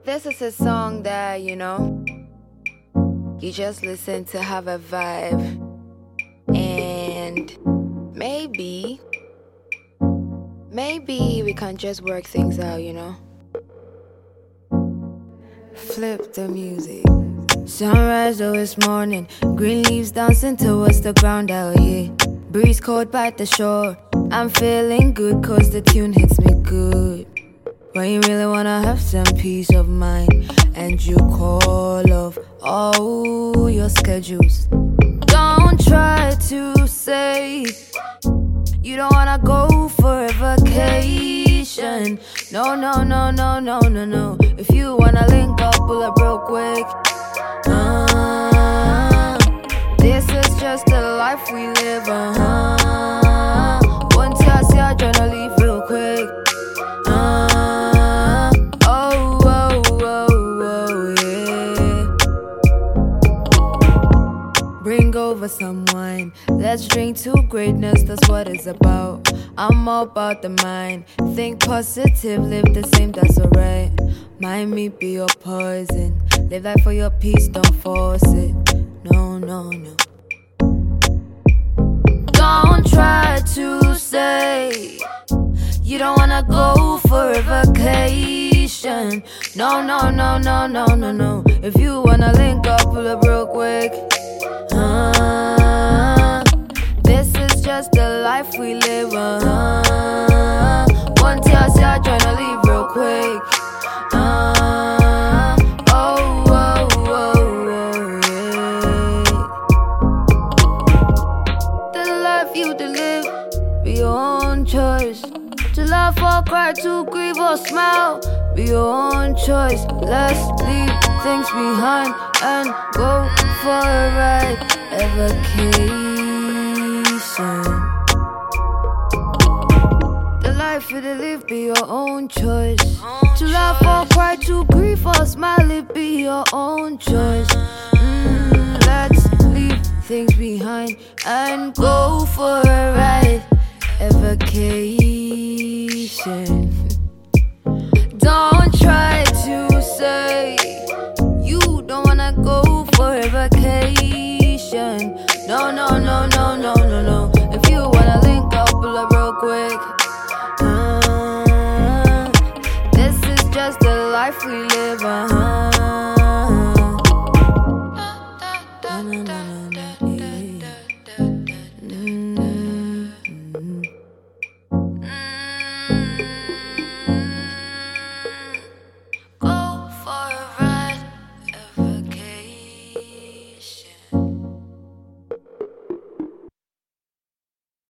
This is a song that, you just listen to have a vibe. And maybe we can just work things out, Flip the music. Sunrise, oh, it's morning. Green leaves dancing towards the ground out here. Breeze cold by the shore. I'm feeling good cause the tune hits me good. When you really wanna have some peace of mind and you call off all your schedules. Don't try to say you don't wanna go for a vacation. No. If you wanna link up, pull up real quick. This is just the life we live. Once I see I tryna leave real quick. Bring over some wine. Let's drink to greatness, that's what it's about. I'm all about the mind. Think positive, live the same, that's alright. Mind me be your poison. Live life for your peace, don't force it. No. Don't try to say you don't wanna go for a vacation. No. If you wanna link up, pull up real quick. This is just the life we live. One day I say I'm tryna leave real quick. The life you to live, be your own choice. To laugh or cry, to grieve or smile, be your own choice. Let's leave things behind and go for a ride. A vacation. The life you to live, be your own choice. To laugh or cry, to grieve or smile, it be your own choice. Let's leave things behind and go for a ride. A vacation. Don't try to say you don't wanna go for a vacation. No. If you wanna link up, pull up real quick. This is just the life we live.